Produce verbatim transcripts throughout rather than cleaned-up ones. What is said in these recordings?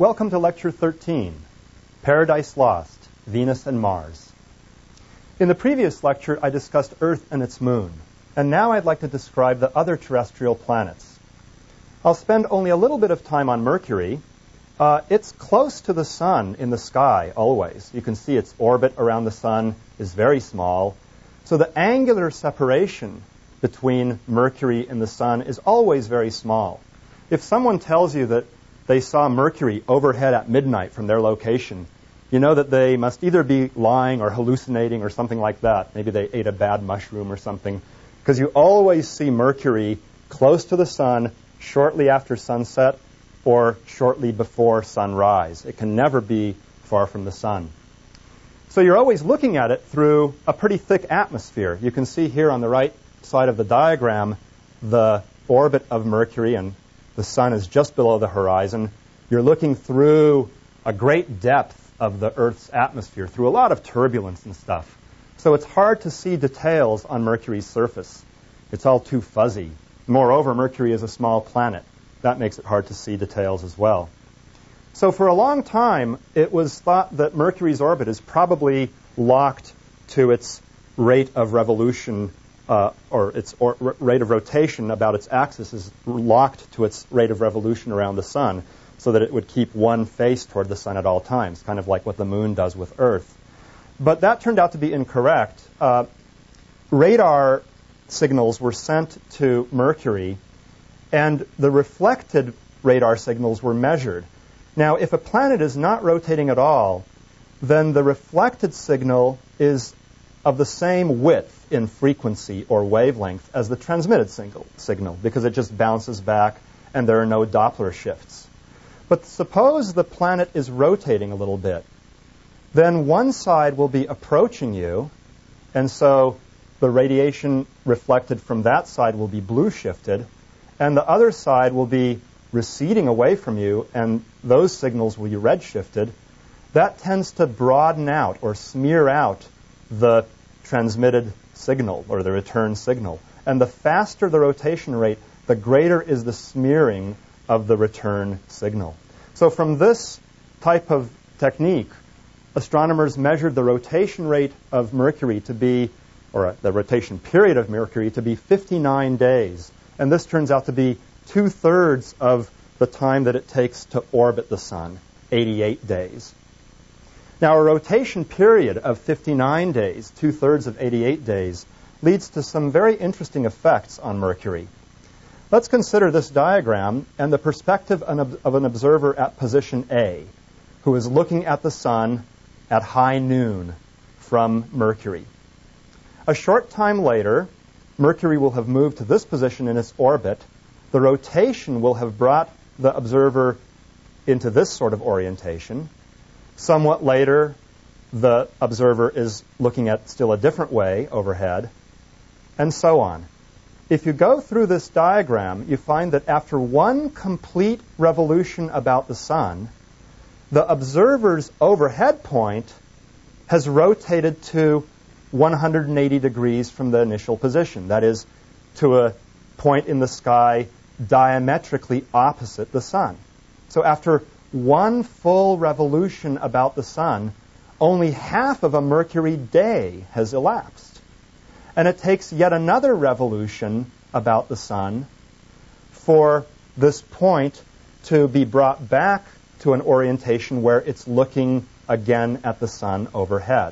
Welcome to Lecture thirteen, Paradise Lost, Venus and Mars. In the previous lecture, I discussed Earth and its moon, and now I'd like to describe the other terrestrial planets. I'll spend only a little bit of time on Mercury. Uh, it's close to the Sun in the sky, always. You can see its orbit around the Sun is very small. So the angular separation between Mercury and the Sun is always very small. If someone tells you that they saw Mercury overhead at midnight from their location, you know that they must either be lying or hallucinating or something like that. Maybe they ate a bad mushroom or something, because you always see Mercury close to the Sun shortly after sunset or shortly before sunrise. It can never be far from the Sun. So you're always looking at it through a pretty thick atmosphere. You can see here on the right side of the diagram the orbit of Mercury, and the Sun is just below the horizon. You're looking through a great depth of the Earth's atmosphere, through a lot of turbulence and stuff. So it's hard to see details on Mercury's surface. It's all too fuzzy. Moreover, Mercury is a small planet. That makes it hard to see details as well. So for a long time, it was thought that Mercury's orbit is probably locked to its rate of revolution, uh, or its or, r- rate of rotation about its axis is locked to its rate of revolution around the Sun, so that it would keep one face toward the Sun at all times, kind of like what the Moon does with Earth. But that turned out to be incorrect. Uh, radar signals were sent to Mercury, and the reflected radar signals were measured. Now, if a planet is not rotating at all, then the reflected signal is of the same width in frequency or wavelength as the transmitted signal, signal because it just bounces back and there are no Doppler shifts. But suppose the planet is rotating a little bit. Then one side will be approaching you, and so the radiation reflected from that side will be blue shifted, and the other side will be receding away from you, and those signals will be red shifted. That tends to broaden out or smear out the transmitted signal or the return signal. And the faster the rotation rate, the greater is the smearing of the return signal. So from this type of technique, astronomers measured the rotation rate of Mercury to be, or the rotation period of Mercury to be fifty-nine days. And this turns out to be two-thirds of the time that it takes to orbit the Sun, eighty-eight days. Now, a rotation period of fifty-nine days, two-thirds of eighty-eight days, leads to some very interesting effects on Mercury. Let's consider this diagram and the perspective of an observer at position A, who is looking at the Sun at high noon from Mercury. A short time later, Mercury will have moved to this position in its orbit. The rotation will have brought the observer into this sort of orientation. Somewhat later, the observer is looking at still a different way overhead, and so on. If you go through this diagram, you find that after one complete revolution about the Sun, the observer's overhead point has rotated to one hundred eighty degrees from the initial position. That is, to a point in the sky diametrically opposite the Sun. So after one full revolution about the Sun, only half of a Mercury day has elapsed. And it takes yet another revolution about the Sun for this point to be brought back to an orientation where it's looking again at the Sun overhead.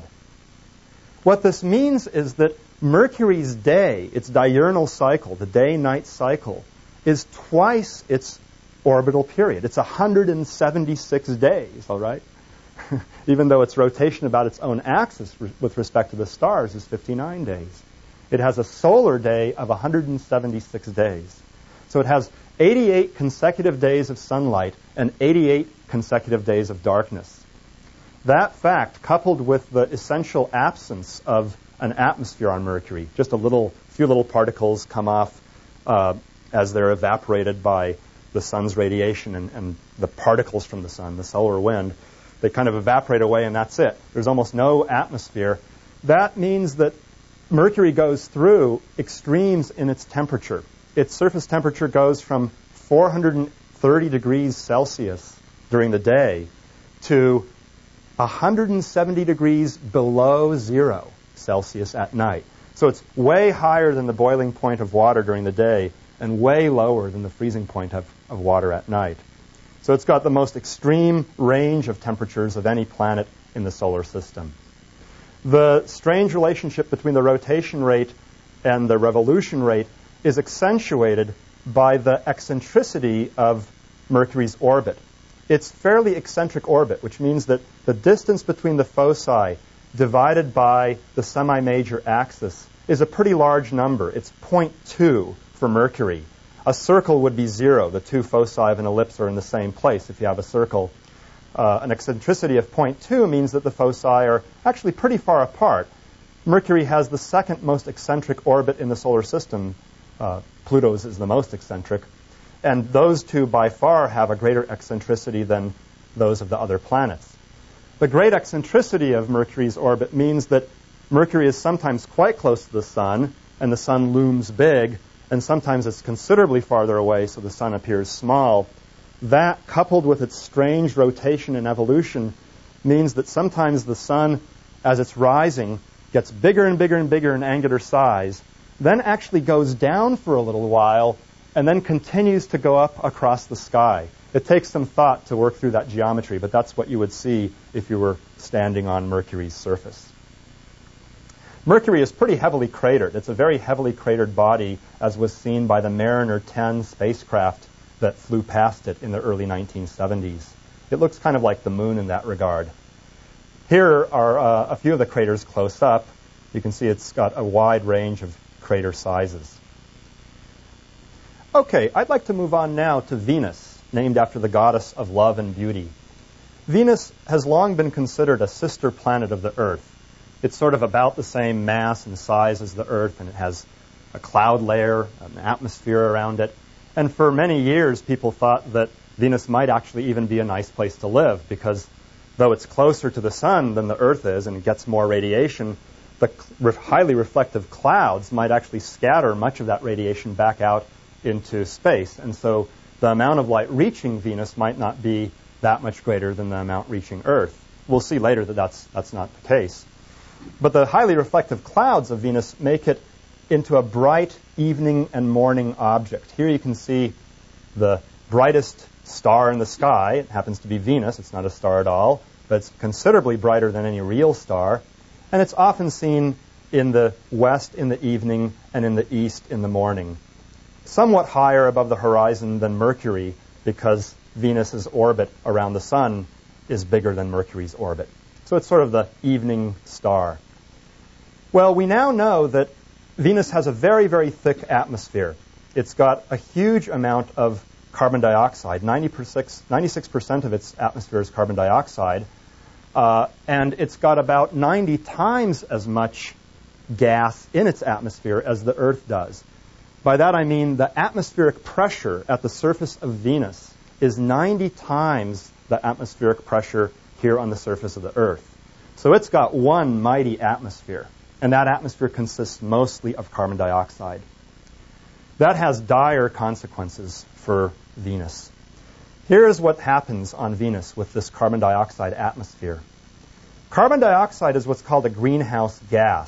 What this means is that Mercury's day, its diurnal cycle, the day-night cycle, is twice its orbital period. It's one hundred seventy-six days, all right? Even though its rotation about its own axis re- with respect to the stars is fifty-nine days. It has a solar day of one hundred seventy-six days. So it has eighty-eight consecutive days of sunlight and eighty-eight consecutive days of darkness. That fact, coupled with the essential absence of an atmosphere on Mercury, just a little, few little particles come off uh, as they're evaporated by the Sun's radiation and, and the particles from the Sun, the solar wind, they kind of evaporate away and that's it. There's almost no atmosphere. That means that Mercury goes through extremes in its temperature. Its surface temperature goes from four hundred thirty degrees Celsius during the day to one hundred seventy degrees below zero Celsius at night. So it's way higher than the boiling point of water during the day and way lower than the freezing point of, of water at night. So it's got the most extreme range of temperatures of any planet in the solar system. The strange relationship between the rotation rate and the revolution rate is accentuated by the eccentricity of Mercury's orbit. It's fairly eccentric orbit, which means that the distance between the foci divided by the semi-major axis is a pretty large number. It's zero point two for Mercury. A circle would be zero. The two foci of an ellipse are in the same place if you have a circle. Uh, an eccentricity of zero point two means that the foci are actually pretty far apart. Mercury has the second most eccentric orbit in the solar system. Uh, Pluto's is the most eccentric. And those two by far have a greater eccentricity than those of the other planets. The great eccentricity of Mercury's orbit means that Mercury is sometimes quite close to the Sun, and the Sun looms big, and sometimes it's considerably farther away, so the Sun appears small. That, coupled with its strange rotation and evolution, means that sometimes the Sun, as it's rising, gets bigger and bigger and bigger in angular size, then actually goes down for a little while, and then continues to go up across the sky. It takes some thought to work through that geometry, but that's what you would see if you were standing on Mercury's surface. Mercury is pretty heavily cratered. It's a very heavily cratered body, as was seen by the Mariner ten spacecraft that flew past it in the early nineteen seventies. It looks kind of like the moon in that regard. Here are uh, a few of the craters close up. You can see it's got a wide range of crater sizes. Okay, I'd like to move on now to Venus, named after the goddess of love and beauty. Venus has long been considered a sister planet of the Earth. It's sort of about the same mass and size as the Earth, and it has a cloud layer, an atmosphere around it. And for many years, people thought that Venus might actually even be a nice place to live, because though it's closer to the Sun than the Earth is and it gets more radiation, the highly reflective clouds might actually scatter much of that radiation back out into space. And so the amount of light reaching Venus might not be that much greater than the amount reaching Earth. We'll see later that that's, that's not the case. But the highly reflective clouds of Venus make it into a bright evening and morning object. Here you can see the brightest star in the sky. It happens to be Venus. It's not a star at all, but it's considerably brighter than any real star. And it's often seen in the west in the evening and in the east in the morning. Somewhat higher above the horizon than Mercury, because Venus's orbit around the Sun is bigger than Mercury's orbit. So it's sort of the evening star. Well, we now know that Venus has a very, very thick atmosphere. It's got a huge amount of carbon dioxide. ninety-six percent of its atmosphere is carbon dioxide. Uh, and it's got about ninety times as much gas in its atmosphere as the Earth does. By that I mean the atmospheric pressure at the surface of Venus is ninety times the atmospheric pressure here on the surface of the Earth. So it's got one mighty atmosphere, and that atmosphere consists mostly of carbon dioxide. That has dire consequences for Venus. Here is what happens on Venus with this carbon dioxide atmosphere. Carbon dioxide is what's called a greenhouse gas.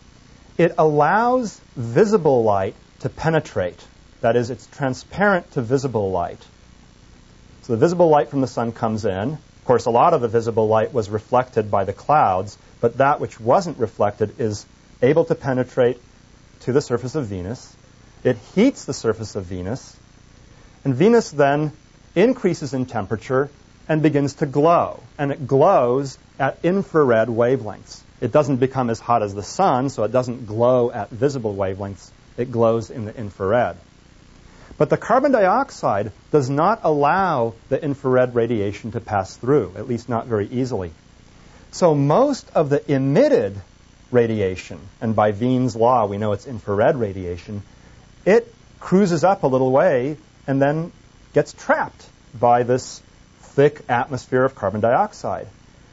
It allows visible light to penetrate. That is, it's transparent to visible light. So the visible light from the sun comes in. Of course, a lot of the visible light was reflected by the clouds, but that which wasn't reflected is able to penetrate to the surface of Venus. It heats the surface of Venus, and Venus then increases in temperature and begins to glow. And it glows at infrared wavelengths. It doesn't become as hot as the sun, so it doesn't glow at visible wavelengths. It glows in the infrared. But the carbon dioxide does not allow the infrared radiation to pass through, at least not very easily. So most of the emitted radiation, and by Wien's law we know it's infrared radiation, it cruises up a little way and then gets trapped by this thick atmosphere of carbon dioxide.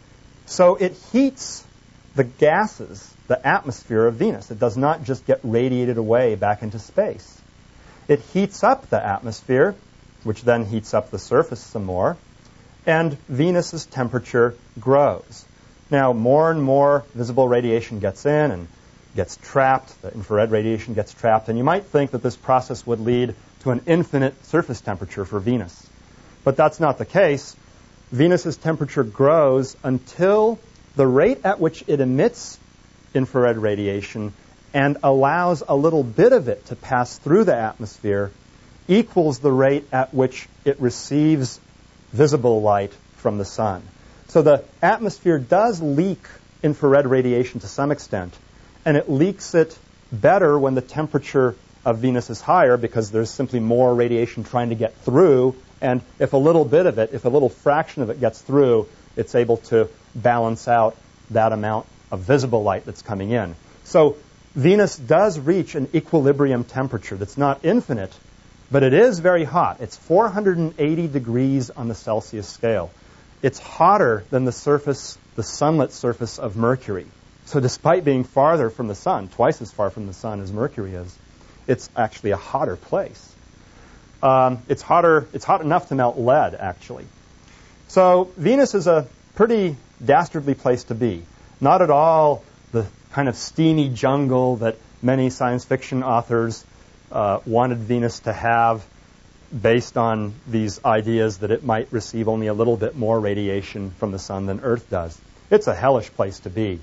So it heats the gases, the atmosphere of Venus. It does not just get radiated away back into space. It heats up the atmosphere, which then heats up the surface some more. and Venus's temperature grows. Now, more and more visible radiation gets in and gets trapped. The infrared radiation gets trapped. And you might think that this process would lead to an infinite surface temperature for Venus. But that's not the case. Venus's temperature grows until the rate at which it emits infrared radiation and allows a little bit of it to pass through the atmosphere equals the rate at which it receives visible light from the sun. So the atmosphere does leak infrared radiation to some extent, and it leaks it better when the temperature of Venus is higher because there's simply more radiation trying to get through, and if a little bit of it, if a little fraction of it gets through, it's able to balance out that amount of visible light that's coming in. So Venus does reach an equilibrium temperature that's not infinite, but it is very hot. It's four hundred eighty degrees on the Celsius scale. It's hotter than the surface, the sunlit surface of Mercury. So despite being farther from the sun, twice as far from the sun as Mercury is, it's actually a hotter place. Um, it's hotter. It's hot enough to melt lead, actually. So Venus is a pretty dastardly place to be. Not at all the kind of steamy jungle that many science fiction authors uh, wanted Venus to have, based on these ideas that it might receive only a little bit more radiation from the sun than Earth does. It's a hellish place to be.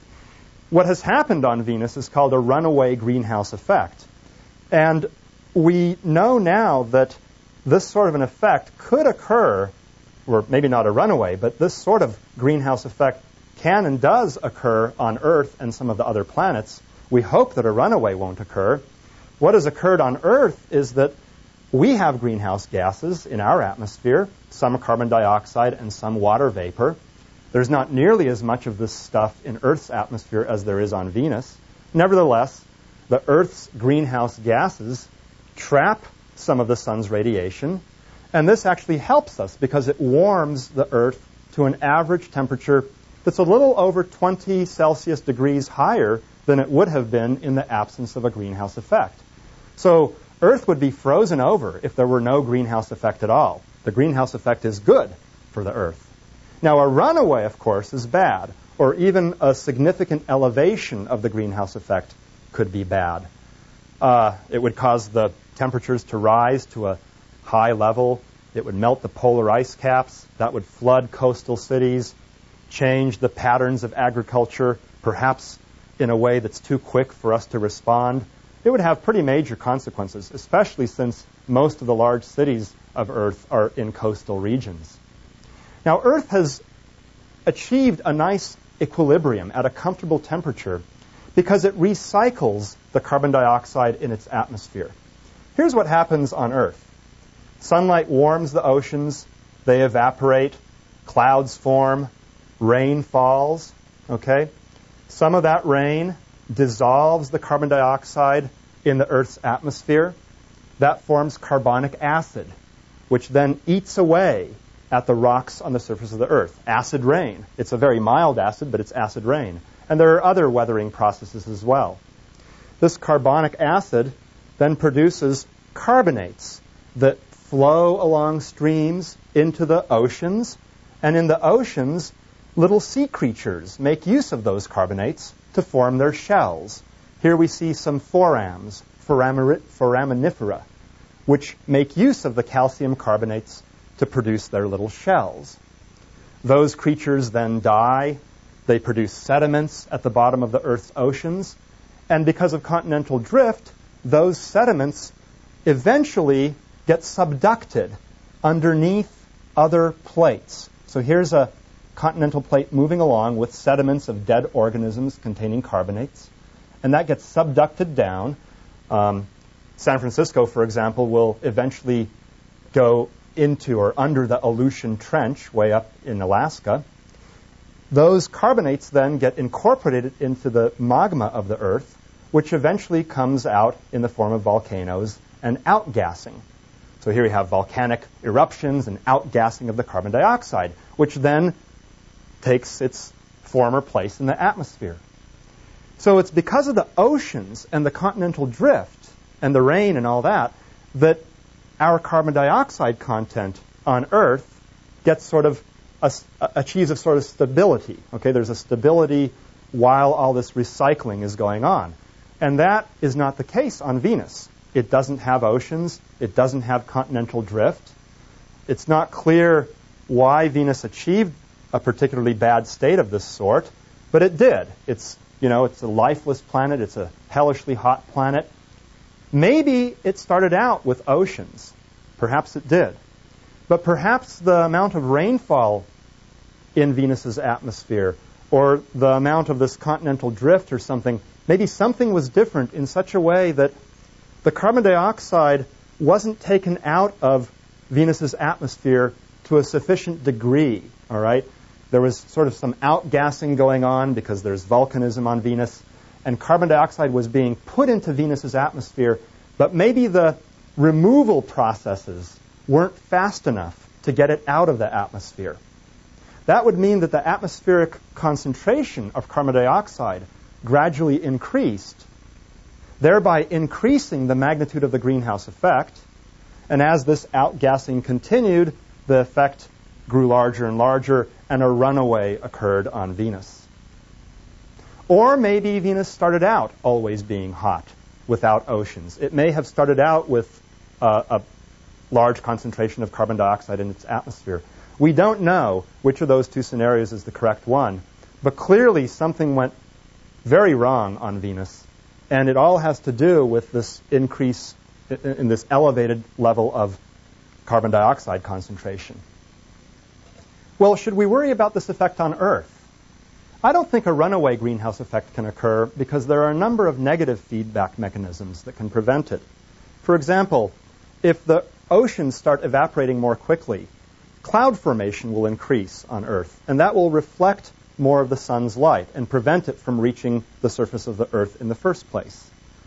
What has happened on Venus is called a runaway greenhouse effect. And we know now that this sort of an effect could occur, or maybe not a runaway, but this sort of greenhouse effect can and does occur on Earth and some of the other planets. We hope that a runaway won't occur. What has occurred on Earth is that we have greenhouse gases in our atmosphere, some carbon dioxide and some water vapor. There's not nearly as much of this stuff in Earth's atmosphere as there is on Venus. Nevertheless, the Earth's greenhouse gases trap some of the sun's radiation, and this actually helps us because it warms the Earth to an average temperature that's a little over twenty Celsius degrees higher than it would have been in the absence of a greenhouse effect. So Earth would be frozen over if there were no greenhouse effect at all. The greenhouse effect is good for the Earth. Now, a runaway, of course, is bad, or even a significant elevation of the greenhouse effect could be bad. Uh, it would cause the temperatures to rise to a high level. It would melt the polar ice caps. That would flood coastal cities, change the patterns of agriculture, perhaps in a way that's too quick for us to respond. It would have pretty major consequences, especially since most of the large cities of Earth are in coastal regions. Now, Earth has achieved a nice equilibrium at a comfortable temperature because it recycles the carbon dioxide in its atmosphere. Here's what happens on Earth. Sunlight warms the oceans, they evaporate, clouds form, rain falls, okay? Some of that rain dissolves the carbon dioxide in the Earth's atmosphere. That forms carbonic acid, which then eats away at the rocks on the surface of the Earth. Acid rain. It's a very mild acid, but it's acid rain. And there are other weathering processes as well. This carbonic acid then produces carbonates that flow along streams into the oceans. And in the oceans, little sea creatures make use of those carbonates to form their shells. Here we see some forams, foramir- foraminifera, which make use of the calcium carbonates to produce their little shells. Those creatures then die. They produce sediments at the bottom of the Earth's oceans. And because of continental drift, those sediments eventually get subducted underneath other plates. So here's a continental plate moving along with sediments of dead organisms containing carbonates, and that gets subducted down. Um, San Francisco, for example, will eventually go into or under the Aleutian Trench way up in Alaska. Those carbonates then get incorporated into the magma of the Earth, which eventually comes out in the form of volcanoes and outgassing. So here we have volcanic eruptions and outgassing of the carbon dioxide, which then takes its former place in the atmosphere. So it's because of the oceans and the continental drift and the rain and all that that our carbon dioxide content on Earth gets sort of a, achieves a sort of stability. Okay, there's a stability while all this recycling is going on. And that is not the case on Venus. It doesn't have oceans. It doesn't have continental drift. It's not clear why Venus achieved a particularly bad state of this sort, but it did. It's, you know, it's a lifeless planet. It's a hellishly hot planet. Maybe it started out with oceans. Perhaps it did. But perhaps the amount of rainfall in Venus's atmosphere or the amount of this continental drift or something, maybe something was different in such a way that the carbon dioxide wasn't taken out of Venus's atmosphere to a sufficient degree, all right? There was sort of some outgassing going on because there's volcanism on Venus, and carbon dioxide was being put into Venus's atmosphere, but maybe the removal processes weren't fast enough to get it out of the atmosphere. That would mean that the atmospheric concentration of carbon dioxide gradually increased, thereby increasing the magnitude of the greenhouse effect. And as this outgassing continued, the effect grew larger and larger, and a runaway occurred on Venus. Or maybe Venus started out always being hot without oceans. It may have started out with uh, a large concentration of carbon dioxide in its atmosphere. We don't know which of those two scenarios is the correct one, but clearly something went very wrong on Venus, and it all has to do with this increase in, in this elevated level of carbon dioxide concentration. Well, should we worry about this effect on Earth? I don't think a runaway greenhouse effect can occur because there are a number of negative feedback mechanisms that can prevent it. For example, if the oceans start evaporating more quickly, cloud formation will increase on Earth, and that will reflect more of the sun's light and prevent it from reaching the surface of the Earth in the first place.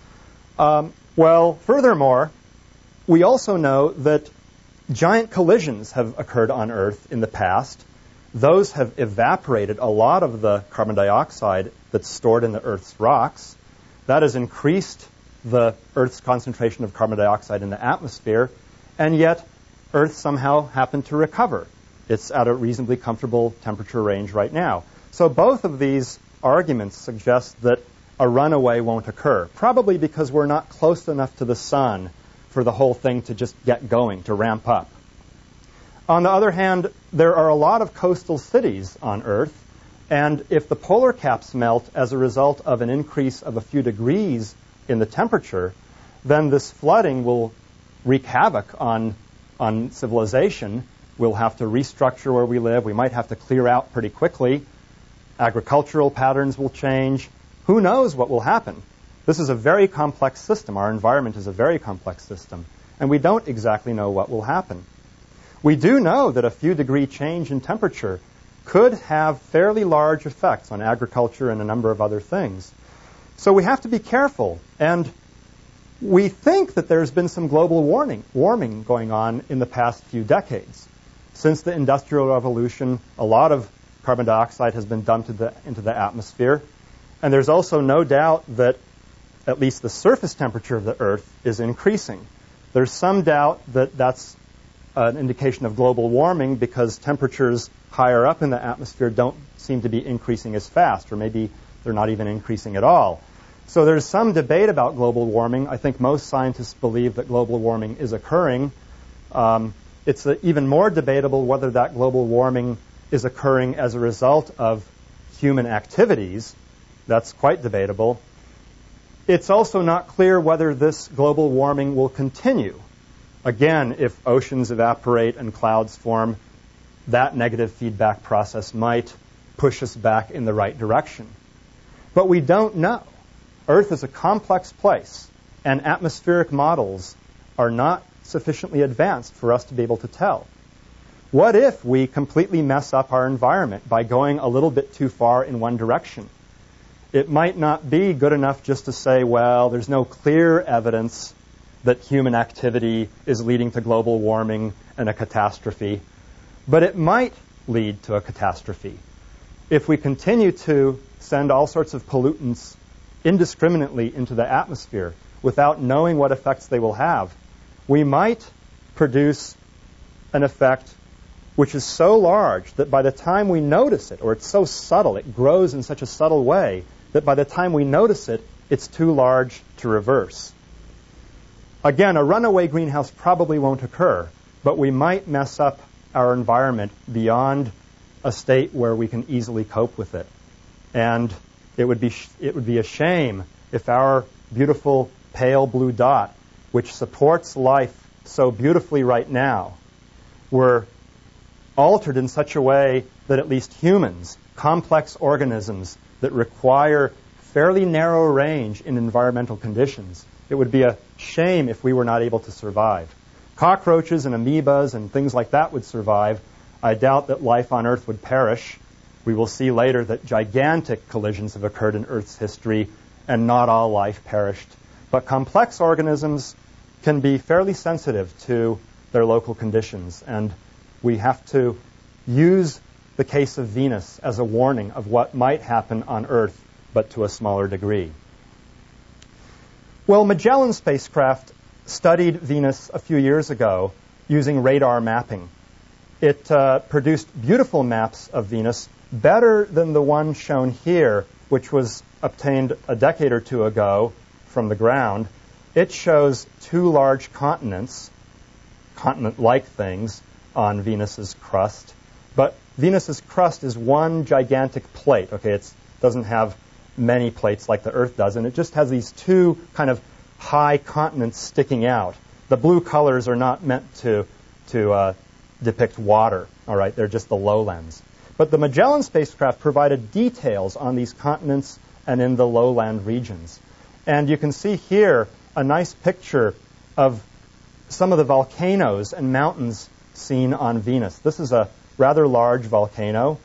Um, well, furthermore, we also know that giant collisions have occurred on Earth in the past. Those have evaporated a lot of the carbon dioxide that's stored in the Earth's rocks. That has increased the Earth's concentration of carbon dioxide in the atmosphere, and yet Earth somehow happened to recover. It's at a reasonably comfortable temperature range right now. So both of these arguments suggest that a runaway won't occur, probably because we're not close enough to the sun for the whole thing to just get going, to ramp up. On the other hand, there are a lot of coastal cities on Earth, and if the polar caps melt as a result of an increase of a few degrees in the temperature, then this flooding will wreak havoc on, on civilization. We'll have to restructure where we live. We might have to clear out pretty quickly. Agricultural patterns will change. Who knows what will happen? This is a very complex system. Our environment is a very complex system, and we don't exactly know what will happen. We do know that a few degree change in temperature could have fairly large effects on agriculture and a number of other things. So we have to be careful, and we think that there's been some global warming, warming going on in the past few decades. Since the Industrial Revolution, a lot of carbon dioxide has been dumped into the, into the atmosphere, and there's also no doubt that at least the surface temperature of the Earth is increasing. There's some doubt that that's an indication of global warming because temperatures higher up in the atmosphere don't seem to be increasing as fast, or maybe they're not even increasing at all. So there's some debate about global warming. I think most scientists believe that global warming is occurring. Um, it's uh, even more debatable whether that global warming is occurring as a result of human activities. That's quite debatable. It's also not clear whether this global warming will continue. Again, if oceans evaporate and clouds form, that negative feedback process might push us back in the right direction. But we don't know. Earth is a complex place, and atmospheric models are not sufficiently advanced for us to be able to tell. What if we completely mess up our environment by going a little bit too far in one direction? It might not be good enough just to say, well, there's no clear evidence that human activity is leading to global warming and a catastrophe, but it might lead to a catastrophe. If we continue to send all sorts of pollutants indiscriminately into the atmosphere without knowing what effects they will have, we might produce an effect which is so large that by the time we notice it, or it's so subtle, it grows in such a subtle way that by the time we notice it, it's too large to reverse. Again, a runaway greenhouse probably won't occur, but we might mess up our environment beyond a state where we can easily cope with it. And it would be sh- it would be a shame if our beautiful pale blue dot, which supports life so beautifully right now, were altered in such a way that at least humans, complex organisms that require fairly narrow range in environmental conditions, it would be a shame if we were not able to survive. Cockroaches and amoebas and things like that would survive. I doubt that life on Earth would perish. We will see later that gigantic collisions have occurred in Earth's history, and not all life perished. But complex organisms can be fairly sensitive to their local conditions, and we have to use the case of Venus as a warning of what might happen on Earth, but to a smaller degree. Well, Magellan spacecraft studied Venus a few years ago using radar mapping. It uh, produced beautiful maps of Venus, better than the one shown here, which was obtained a decade or two ago from the ground. It shows two large continents, continent-like things, on Venus's crust. But Venus's crust is one gigantic plate. Okay, it doesn't have many plates like the Earth does, and it just has these two kind of high continents sticking out. The blue colors are not meant to to uh, depict water. All right, they're just the lowlands. But the Magellan spacecraft provided details on these continents and in the lowland regions. And you can see here a nice picture of some of the volcanoes and mountains seen on Venus. This is a rather large volcano.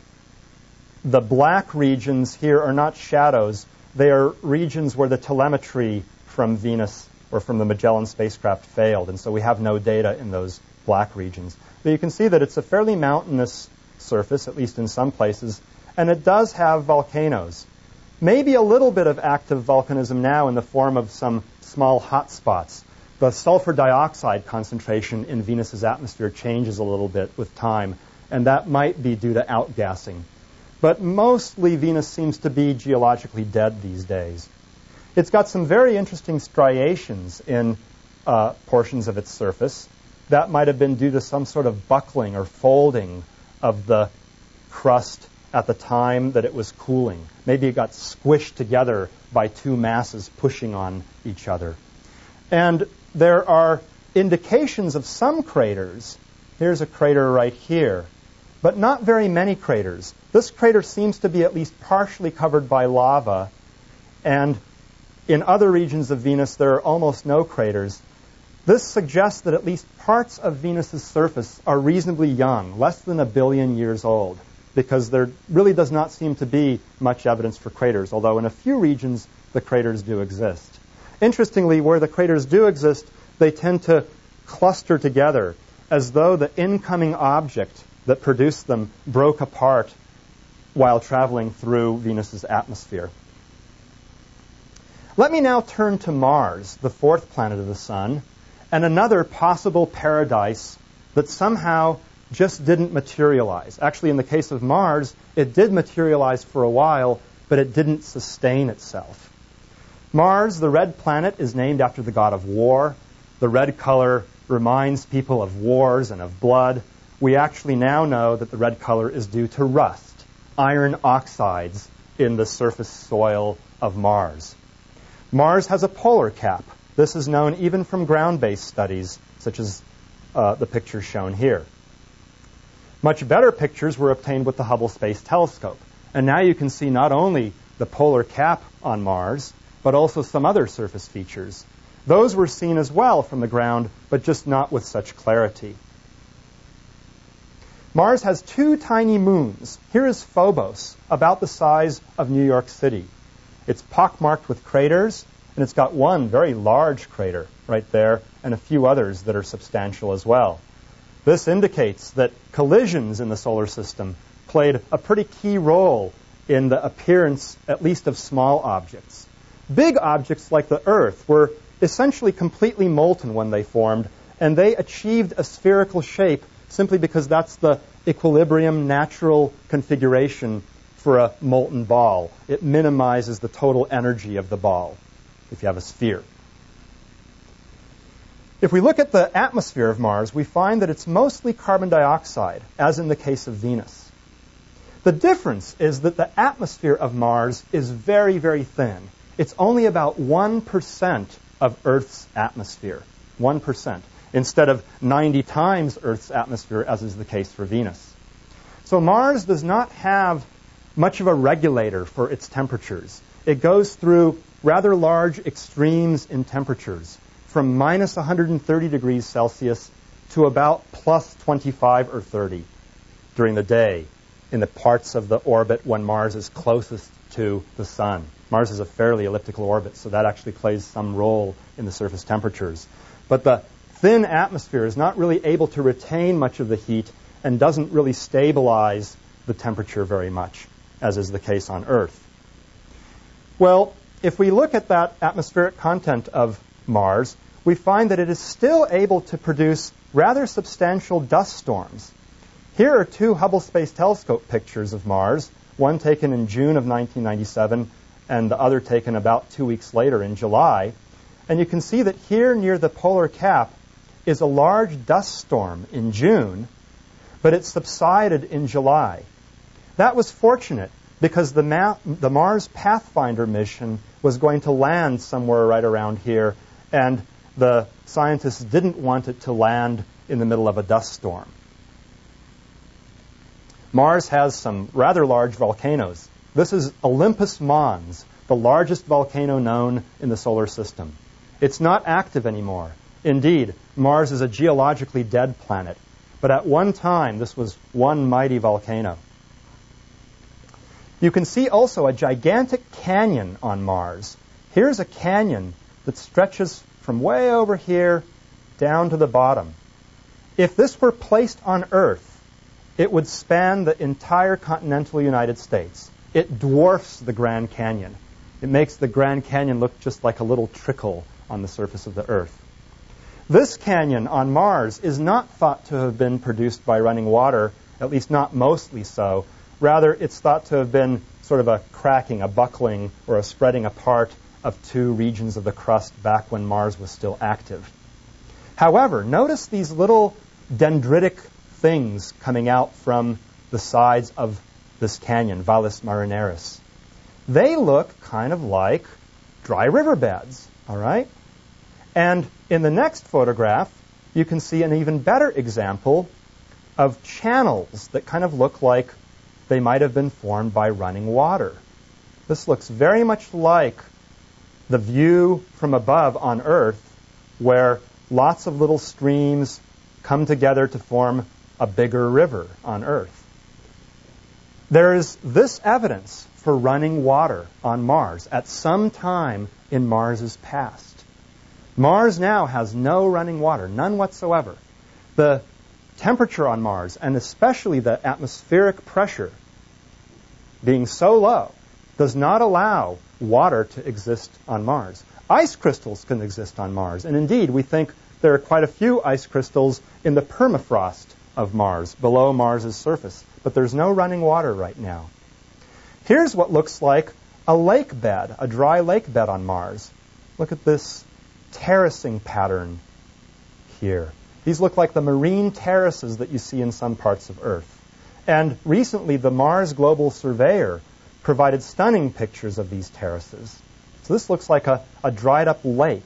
The black regions here are not shadows. They are regions where the telemetry from Venus or from the Magellan spacecraft failed, and so we have no data in those black regions. But you can see that it's a fairly mountainous surface, at least in some places, and it does have volcanoes. Maybe a little bit of active volcanism now in the form of some small hot spots. The sulfur dioxide concentration in Venus's atmosphere changes a little bit with time, and that might be due to outgassing. But mostly Venus seems to be geologically dead these days. It's got some very interesting striations in uh, portions of its surface. That might have been due to some sort of buckling or folding of the crust at the time that it was cooling. Maybe it got squished together by two masses pushing on each other. And there are indications of some craters. Here's a crater right here, but not very many craters. This crater seems to be at least partially covered by lava, and in other regions of Venus there are almost no craters. This suggests that at least parts of Venus's surface are reasonably young, less than a billion years old, because there really does not seem to be much evidence for craters, although in a few regions the craters do exist. Interestingly, where the craters do exist, they tend to cluster together as though the incoming object that produced them broke apart while traveling through Venus's atmosphere. Let me now turn to Mars, the fourth planet of the Sun, and another possible paradise that somehow just didn't materialize. Actually, in the case of Mars, it did materialize for a while, but it didn't sustain itself. Mars, the red planet, is named after the god of war. The red color reminds people of wars and of blood. We actually now know that the red color is due to rust, iron oxides in the surface soil of Mars. Mars has a polar cap. This is known even from ground-based studies, such as uh, the pictures shown here. Much better pictures were obtained with the Hubble Space Telescope. And now you can see not only the polar cap on Mars, but also some other surface features. Those were seen as well from the ground, but just not with such clarity. Mars has two tiny moons. Here is Phobos, about the size of New York City. It's pockmarked with craters, and it's got one very large crater right there, and a few others that are substantial as well. This indicates that collisions in the solar system played a pretty key role in the appearance, at least of small objects. Big objects like the Earth were essentially completely molten when they formed, and they achieved a spherical shape simply because that's the equilibrium natural configuration for a molten ball. It minimizes the total energy of the ball if you have a sphere. If we look at the atmosphere of Mars, we find that it's mostly carbon dioxide, as in the case of Venus. The difference is that the atmosphere of Mars is very, very thin. It's only about one percent of Earth's atmosphere, one percent, instead of ninety times Earth's atmosphere, as is the case for Venus. So Mars does not have much of a regulator for its temperatures. It goes through rather large extremes in temperatures, from minus one hundred thirty degrees Celsius to about plus twenty-five or thirty during the day in the parts of the orbit when Mars is closest to the Sun. Mars is a fairly elliptical orbit, so that actually plays some role in the surface temperatures. But the thin atmosphere is not really able to retain much of the heat and doesn't really stabilize the temperature very much, as is the case on Earth. Well, if we look at that atmospheric content of Mars, we find that it is still able to produce rather substantial dust storms. Here are two Hubble Space Telescope pictures of Mars, one taken in June of nineteen ninety-seven and the other taken about two weeks later in July. And you can see that here near the polar cap is a large dust storm in June, but it subsided in July. That was fortunate because the, Ma- the Mars Pathfinder mission was going to land somewhere right around here, and the scientists didn't want it to land in the middle of a dust storm. Mars has some rather large volcanoes. This is Olympus Mons, the largest volcano known in the solar system. It's not active anymore. Indeed, Mars is a geologically dead planet. But at one time, this was one mighty volcano. You can see also a gigantic canyon on Mars. Here's a canyon that stretches from way over here down to the bottom. If this were placed on Earth, it would span the entire continental United States. It dwarfs the Grand Canyon. It makes the Grand Canyon look just like a little trickle on the surface of the Earth. This canyon on Mars is not thought to have been produced by running water, at least not mostly so. Rather, it's thought to have been sort of a cracking, a buckling, or a spreading apart of two regions of the crust back when Mars was still active. However, notice these little dendritic things coming out from the sides of this canyon, Valles Marineris. They look kind of like dry riverbeds, all right? And in the next photograph, you can see an even better example of channels that kind of look like they might have been formed by running water. This looks very much like the view from above on Earth, where lots of little streams come together to form a bigger river on Earth. There is this evidence for running water on Mars at some time in Mars's past. Mars now has no running water, none whatsoever. The temperature on Mars, and especially the atmospheric pressure being so low, does not allow water to exist on Mars. Ice crystals can exist on Mars, and indeed we think there are quite a few ice crystals in the permafrost of Mars, below Mars's surface, but there's no running water right now. Here's what looks like a lake bed, a dry lake bed on Mars. Look at this terracing pattern here. These look like the marine terraces that you see in some parts of Earth. And recently, the Mars Global Surveyor provided stunning pictures of these terraces. So this looks like a, a dried-up lake.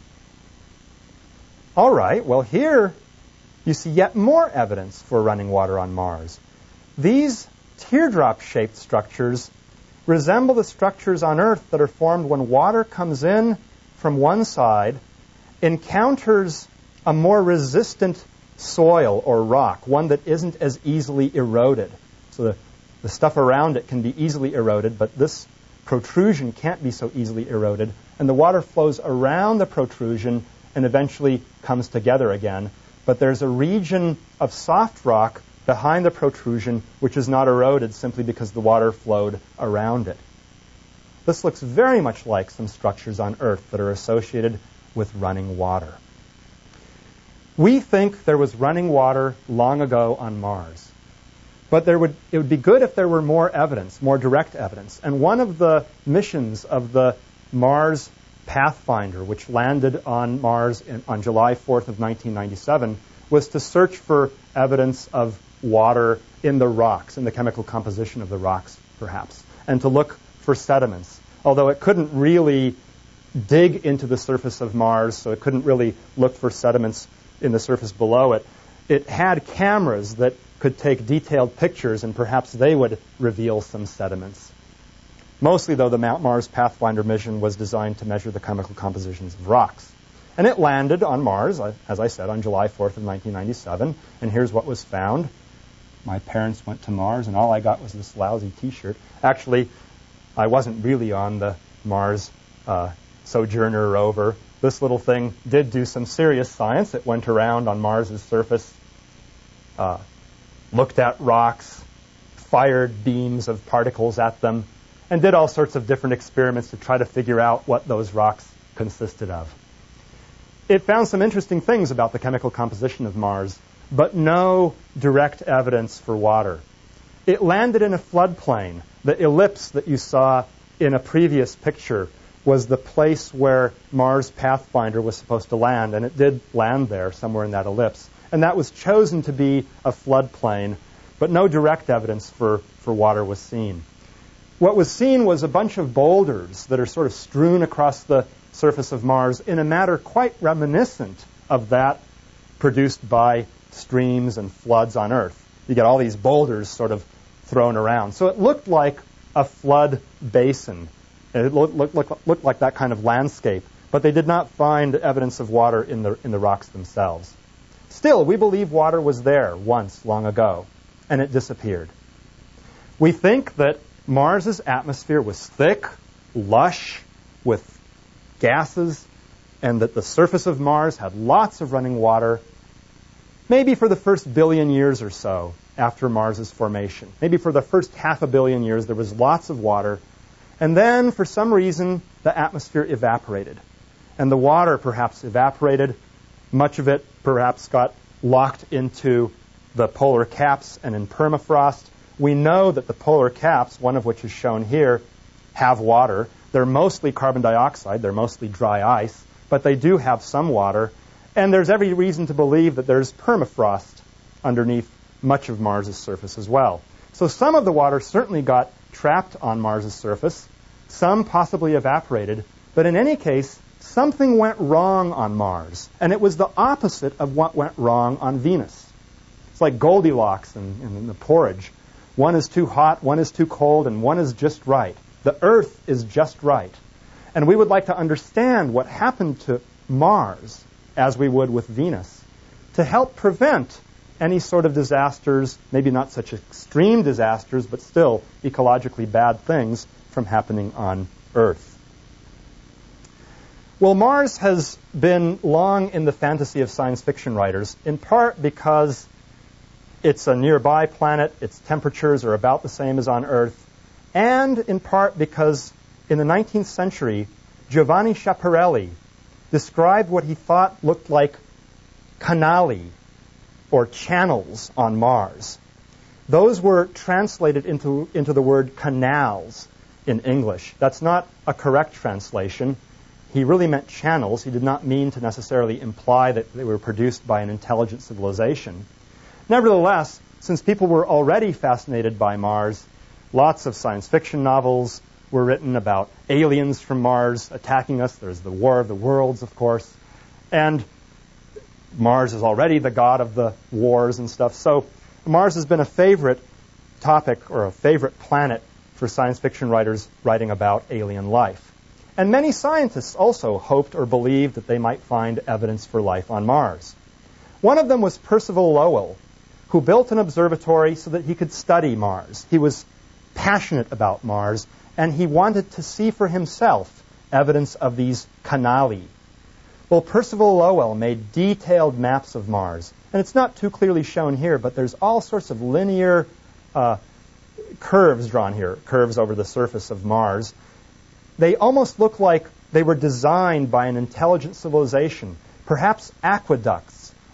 All right, well, here you see yet more evidence for running water on Mars. These teardrop-shaped structures resemble the structures on Earth that are formed when water comes in from one side, encounters a more resistant soil or rock, one that isn't as easily eroded. So the, the stuff around it can be easily eroded, but this protrusion can't be so easily eroded, and the water flows around the protrusion and eventually comes together again. But there's a region of soft rock behind the protrusion which is not eroded simply because the water flowed around it. This looks very much like some structures on Earth that are associated with running water. We think there was running water long ago on Mars. But there would, it would be good if there were more evidence, more direct evidence. And one of the missions of the Mars Pathfinder, which landed on Mars in, on July fourth of nineteen ninety-seven, was to search for evidence of water in the rocks, in the chemical composition of the rocks, perhaps, and to look for sediments. Although it couldn't really dig into the surface of Mars, so it couldn't really look for sediments in the surface below it, it had cameras that could take detailed pictures, and perhaps they would reveal some sediments. Mostly, though, the Mount Mars Pathfinder mission was designed to measure the chemical compositions of rocks. And it landed on Mars, as I said, on July fourth of nineteen ninety-seven, and here's what was found. My parents went to Mars, and all I got was this lousy T-shirt. Actually, I wasn't really on the Mars uh, Sojourner rover. This little thing did do some serious science. It went around on Mars's surface, uh, looked at rocks, fired beams of particles at them, and did all sorts of different experiments to try to figure out what those rocks consisted of. It found some interesting things about the chemical composition of Mars, but no direct evidence for water. It landed in a floodplain. The ellipse that you saw in a previous picture was the place where Mars Pathfinder was supposed to land, and it did land there somewhere in that ellipse. And that was chosen to be a floodplain, but no direct evidence for, for water was seen. What was seen was a bunch of boulders that are sort of strewn across the surface of Mars in a manner quite reminiscent of that produced by streams and floods on Earth. You get all these boulders sort of thrown around. So it looked like a flood basin. It looked, looked, looked, looked like that kind of landscape, but they did not find evidence of water in the, in the rocks themselves. Still, we believe water was there once, long ago, and it disappeared. We think that Mars's atmosphere was thick, lush, with gases, and that the surface of Mars had lots of running water, maybe for the first billion years or so after Mars's formation. Maybe for the first half a billion years there was lots of water, and then for some reason the atmosphere evaporated. And the water perhaps evaporated. Much of it perhaps got locked into the polar caps and in permafrost. We know that the polar caps, one of which is shown here, have water. They're mostly carbon dioxide. They're mostly dry ice. But they do have some water. And there's every reason to believe that there's permafrost underneath much of Mars's surface as well. So some of the water certainly got trapped on Mars's surface. Some possibly evaporated. But in any case, something went wrong on Mars. And it was the opposite of what went wrong on Venus. It's like Goldilocks in, in the porridge. One is too hot, one is too cold, and one is just right. The Earth is just right. And we would like to understand what happened to Mars, as we would with Venus, to help prevent any sort of disasters, maybe not such extreme disasters, but still ecologically bad things from happening on Earth. Well, Mars has been long in the fantasy of science fiction writers, in part because it's a nearby planet, its temperatures are about the same as on Earth, and in part because in the nineteenth century, Giovanni Schiaparelli described what he thought looked like canali, or channels, on Mars. Those were translated into, into the word canals in English. That's not a correct translation. He really meant channels. He did not mean to necessarily imply that they were produced by an intelligent civilization. Nevertheless, since people were already fascinated by Mars, lots of science fiction novels were written about aliens from Mars attacking us. There's the War of the Worlds, of course. And Mars is already the god of the wars and stuff. So Mars has been a favorite topic or a favorite planet for science fiction writers writing about alien life. And many scientists also hoped or believed that they might find evidence for life on Mars. One of them was Percival Lowell, who built an observatory so that he could study Mars. He was passionate about Mars, and he wanted to see for himself evidence of these canali. Well, Percival Lowell made detailed maps of Mars. And it's not too clearly shown here, but there's all sorts of linear uh, curves drawn here, curves over the surface of Mars. They almost look like they were designed by an intelligent civilization, perhaps aqueducts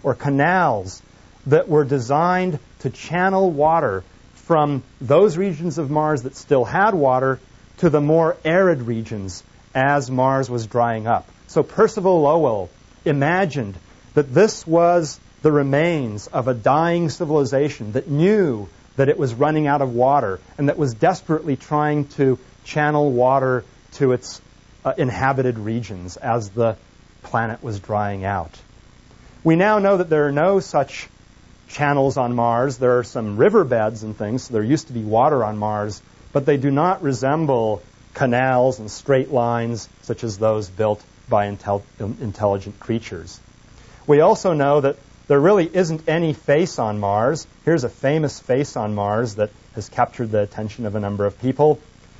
or canals that were designed to channel water from those regions of Mars that still had water to the more arid regions as Mars was drying up. So Percival Lowell imagined that this was the remains of a dying civilization that knew that it was running out of water and that was desperately trying to channel water to its uh, inhabited regions as the planet was drying out. We now know that there are no such channels on Mars. There are some riverbeds and things, so there used to be water on Mars, but they do not resemble canals and straight lines such as those built by intel- intelligent creatures. We also know that there really isn't any face on Mars. Here's a famous face on Mars that has captured the attention of a number of people.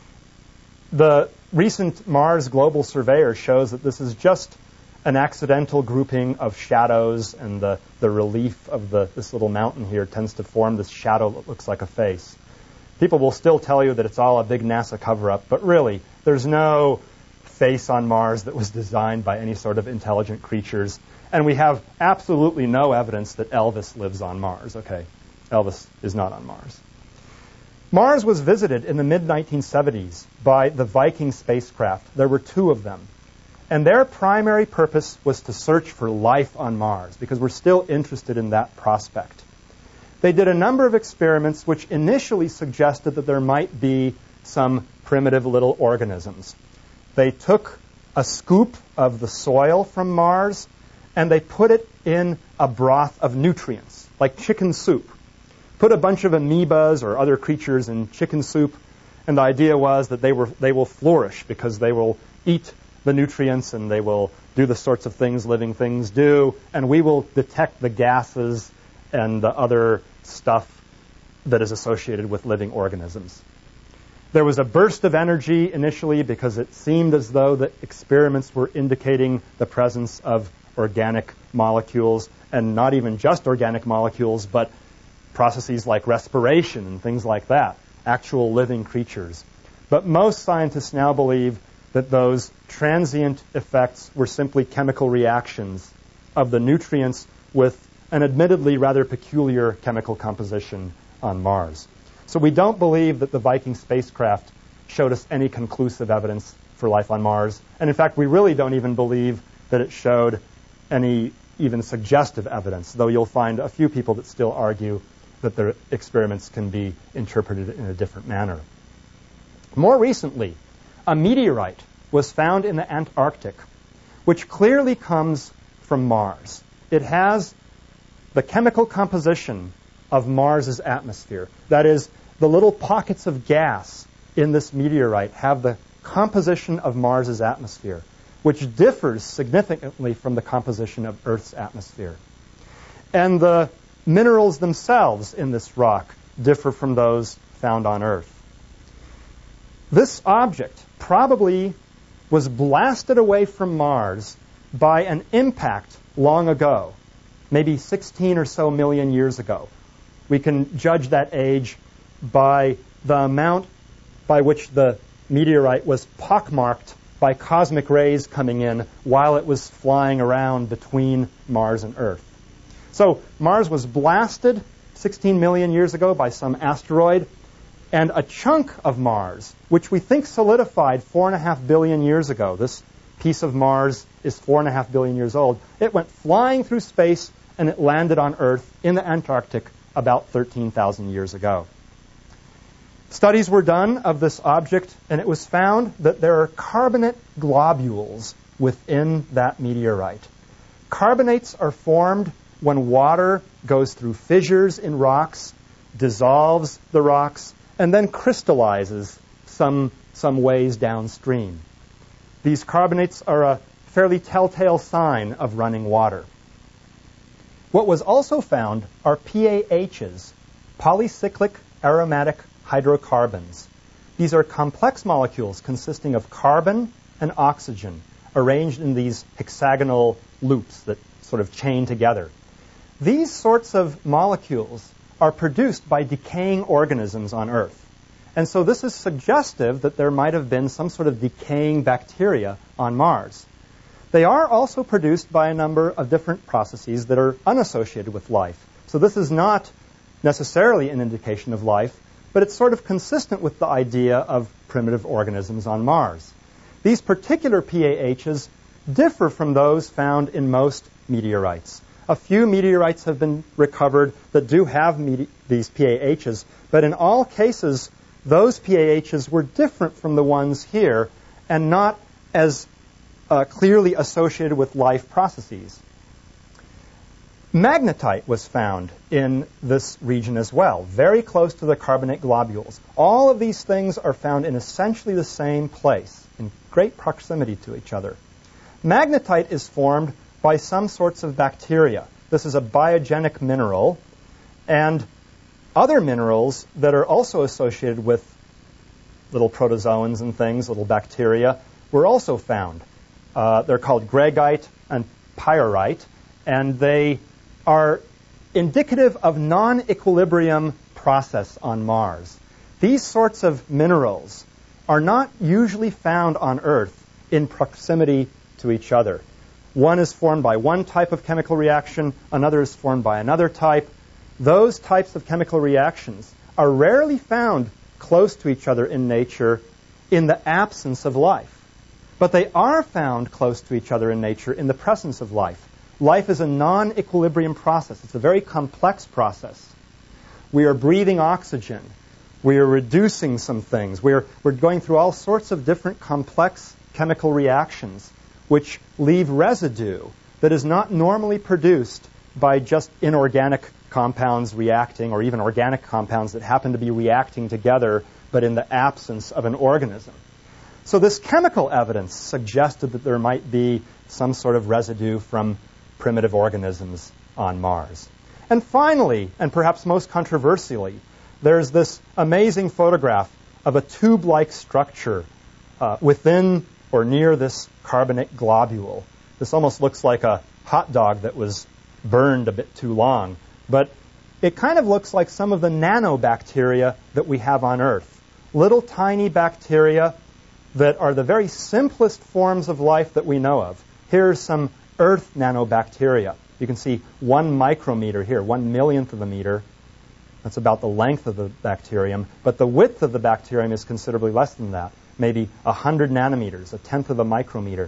The recent Mars Global Surveyor shows that this is just an accidental grouping of shadows, and the, the relief of the, this little mountain here tends to form this shadow that looks like a face. People will still tell you that it's all a big NASA cover-up, but really, there's no face on Mars that was designed by any sort of intelligent creatures. And we have absolutely no evidence that Elvis lives on Mars. Okay, Elvis is not on Mars. Mars was visited in the mid nineteen seventies by the Viking spacecraft. There were two of them. And their primary purpose was to search for life on Mars, because we're still interested in that prospect. They did a number of experiments which initially suggested that there might be some primitive little organisms. They took a scoop of the soil from Mars and they put it in a broth of nutrients, like chicken soup. Put a bunch of amoebas or other creatures in chicken soup, and the idea was that they were they will flourish because they will eat the nutrients and they will do the sorts of things living things do, and we will detect the gases and the other stuff that is associated with living organisms. There was a burst of energy initially because it seemed as though the experiments were indicating the presence of organic molecules, and not even just organic molecules, but processes like respiration and things like that, actual living creatures. But most scientists now believe that those transient effects were simply chemical reactions of the nutrients with an admittedly rather peculiar chemical composition on Mars. So we don't believe that the Viking spacecraft showed us any conclusive evidence for life on Mars. And in fact, we really don't even believe that it showed any even suggestive evidence, though you'll find a few people that still argue that the experiments can be interpreted in a different manner. More recently, a meteorite was found in the Antarctic, which clearly comes from Mars. It has the chemical composition of Mars's atmosphere. That is, the little pockets of gas in this meteorite have the composition of Mars's atmosphere, which differs significantly from the composition of Earth's atmosphere. And the minerals themselves in this rock differ from those found on Earth. This object probably was blasted away from Mars by an impact long ago, maybe sixteen or so million years ago. We can judge that age by the amount by which the meteorite was pockmarked by cosmic rays coming in while it was flying around between Mars and Earth. So Mars was blasted sixteen million years ago by some asteroid, and a chunk of Mars, which we think solidified four and a half billion years ago, this piece of Mars is four and a half billion years old, it went flying through space and it landed on Earth in the Antarctic about thirteen thousand years ago. Studies were done of this object, and it was found that there are carbonate globules within that meteorite. Carbonates are formed when water goes through fissures in rocks, dissolves the rocks, and then crystallizes some, some ways downstream. These carbonates are a fairly telltale sign of running water. What was also found are P A Hs, polycyclic aromatic hydrocarbons. These are complex molecules consisting of carbon and oxygen arranged in these hexagonal loops that sort of chain together. These sorts of molecules are produced by decaying organisms on Earth. And so this is suggestive that there might have been some sort of decaying bacteria on Mars. They are also produced by a number of different processes that are unassociated with life. So this is not necessarily an indication of life, but it's sort of consistent with the idea of primitive organisms on Mars. These particular P A Hs differ from those found in most meteorites. A few meteorites have been recovered that do have mete- these P A Hs, but in all cases, those P A Hs were different from the ones here and not as uh, clearly associated with life processes. Magnetite was found in this region as well, very close to the carbonate globules. All of these things are found in essentially the same place, in great proximity to each other. Magnetite is formed by some sorts of bacteria. This is a biogenic mineral, and other minerals that are also associated with little protozoans and things, little bacteria, were also found. Uh, they're called greigite and pyrite, and they are indicative of non-equilibrium process on Mars. These sorts of minerals are not usually found on Earth in proximity to each other. One is formed by one type of chemical reaction, another is formed by another type. Those types of chemical reactions are rarely found close to each other in nature in the absence of life. But they are found close to each other in nature in the presence of life. Life is a non-equilibrium process. It's a very complex process. We are breathing oxygen. We are reducing some things. We're, we're going through all sorts of different complex chemical reactions which leave residue that is not normally produced by just inorganic compounds reacting, or even organic compounds that happen to be reacting together but in the absence of an organism. So this chemical evidence suggested that there might be some sort of residue from primitive organisms on Mars. And finally, and perhaps most controversially, there's this amazing photograph of a tube-like structure uh, within or near this carbonate globule. This almost looks like a hot dog that was burned a bit too long, but it kind of looks like some of the nanobacteria that we have on Earth. Little tiny bacteria that are the very simplest forms of life that we know of. Here's some Earth nanobacteria. You can see one micrometer here, one millionth of a meter. That's about the length of the bacterium. But the width of the bacterium is considerably less than that, maybe one hundred nanometers, a tenth of a micrometer.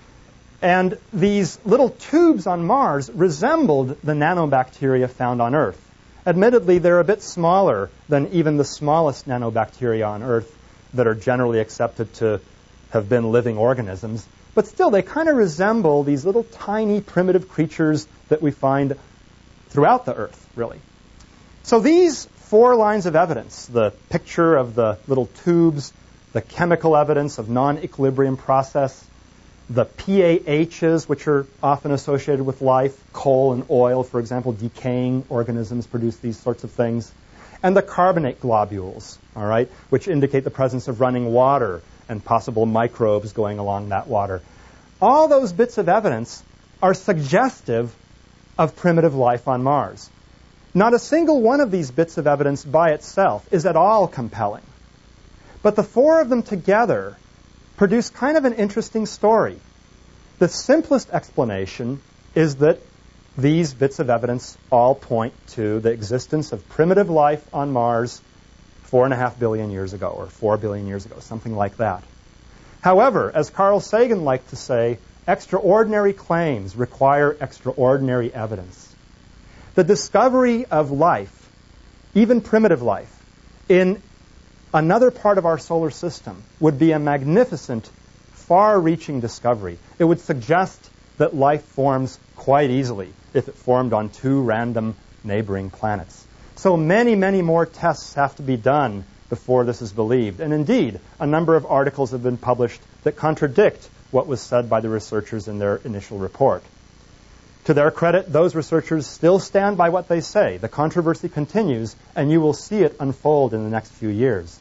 And these little tubes on Mars resembled the nanobacteria found on Earth. Admittedly, they're a bit smaller than even the smallest nanobacteria on Earth that are generally accepted to have been living organisms. But still, they kind of resemble these little tiny primitive creatures that we find throughout the Earth, really. So these four lines of evidence, the picture of the little tubes, the chemical evidence of non-equilibrium process, the P A Hs, which are often associated with life, coal and oil, for example, decaying organisms produce these sorts of things, and the carbonate globules, all right, which indicate the presence of running water and possible microbes going along that water. All those bits of evidence are suggestive of primitive life on Mars. Not a single one of these bits of evidence by itself is at all compelling. But the four of them together produce kind of an interesting story. The simplest explanation is that these bits of evidence all point to the existence of primitive life on Mars four and a half billion years ago, or four billion years ago, something like that. However, as Carl Sagan liked to say, extraordinary claims require extraordinary evidence. The discovery of life, even primitive life, in another part of our solar system would be a magnificent, far-reaching discovery. It would suggest that life forms quite easily if it formed on two random neighboring planets. So many, many more tests have to be done before this is believed. And indeed, a number of articles have been published that contradict what was said by the researchers in their initial report. To their credit, those researchers still stand by what they say. The controversy continues, and you will see it unfold in the next few years.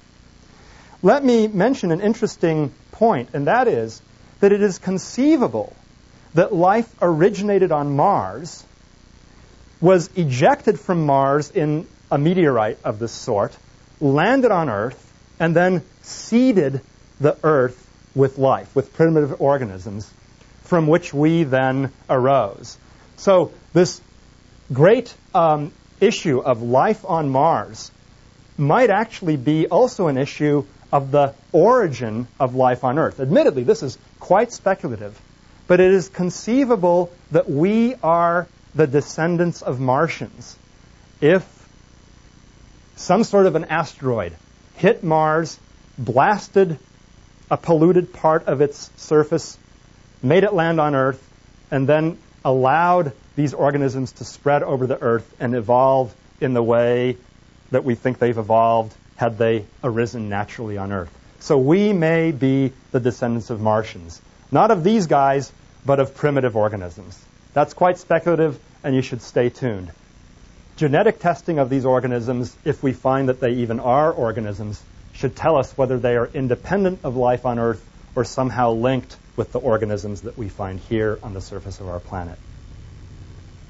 Let me mention an interesting point, and that is that it is conceivable that life originated on Mars, was ejected from Mars in a meteorite of this sort, landed on Earth, and then seeded the Earth with life, with primitive organisms, from which we then arose. So this great um, issue of life on Mars might actually be also an issue of the origin of life on Earth. Admittedly, this is quite speculative, but it is conceivable that we are the descendants of Martians. If some sort of an asteroid hit Mars, blasted a polluted part of its surface, made it land on Earth, and then allowed these organisms to spread over the Earth and evolve in the way that we think they've evolved had they arisen naturally on Earth. So we may be the descendants of Martians. Not of these guys, but of primitive organisms. That's quite speculative, and you should stay tuned. Genetic testing of these organisms, if we find that they even are organisms, should tell us whether they are independent of life on Earth or somehow linked with the organisms that we find here on the surface of our planet.